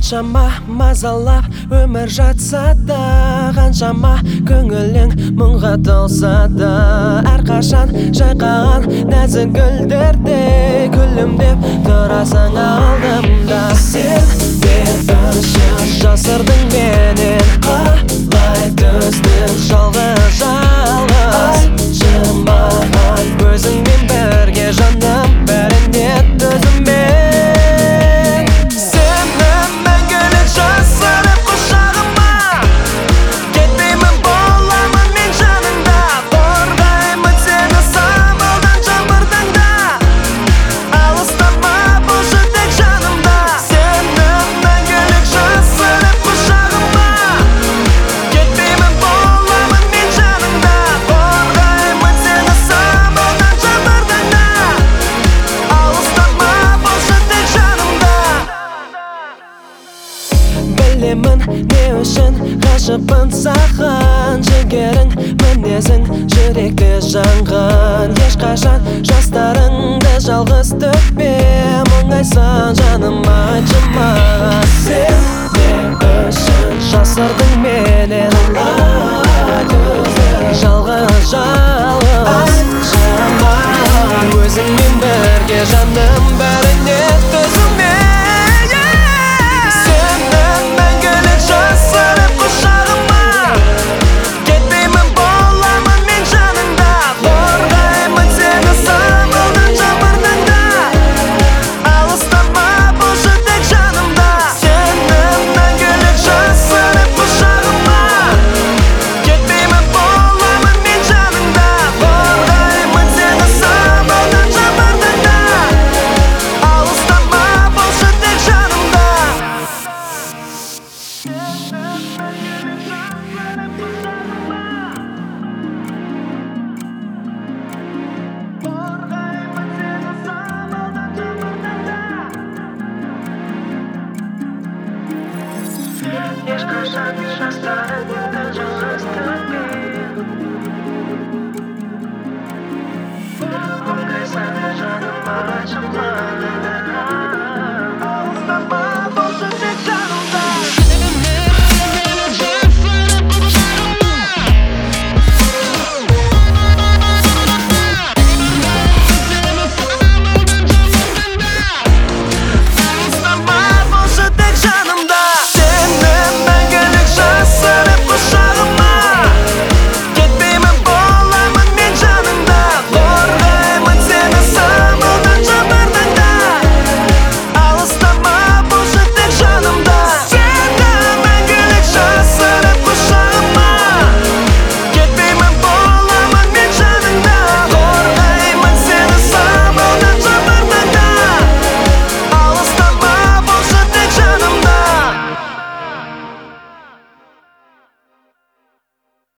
қаншама мазалап өмір жатса да, қаншама көңілің мұңға толса да, әрқашан жайқаған нәзік гүлдердей күлімдеп тұрасың алдымда. Сен де үшін жасырдың менен, қалай төздің жалғыз айтшы маған, өзіңмен бірге жаным бәріне төзіммен. Білемін не үшін ғашықпын саған, жігерің, мінезің жүректе жанған. Ешқашан жастарыңды жалғыз төкпе, мұңайсың жаным айтшы маған.